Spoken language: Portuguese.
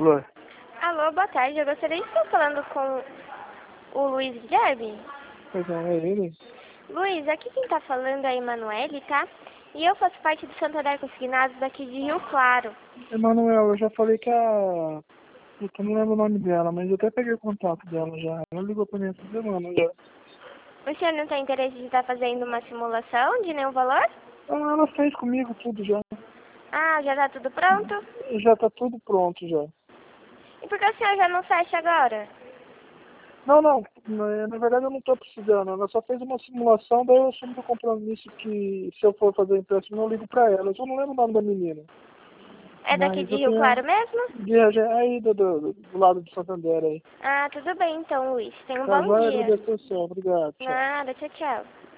Alô? Alô, boa tarde. Eu gostaria de estar falando com o Luiz Guilherme. Pois não, é ele? Luiz, aqui quem está falando é a Emanuele, tá? E eu faço parte do Santander Consignados daqui de Rio Claro. Emanuel, eu já falei que a... Eu não lembro o nome dela, mas eu até peguei o contato dela já. Ela ligou pra mim essa semana já. O senhor não tem interesse de estar fazendo uma simulação de nenhum valor? Ah, ela fez comigo tudo já. Ah, já está tudo pronto? Já tá tudo pronto já. E por que o senhor já não fecha agora? Não, na verdade eu não tô precisando. Ela só fez uma simulação, daí eu assumo do compromisso que se eu for fazer empréstimo eu ligo pra ela. Eu só não lembro o nome da menina. É daqui Mas de eu Rio tenho Claro mesmo? aí do lado do Santander aí. Ah, tudo bem então, Luiz. Tenha um Tá, bom vai dia. agradecer o céu. Obrigado, tchau. Nada, tchau, tchau.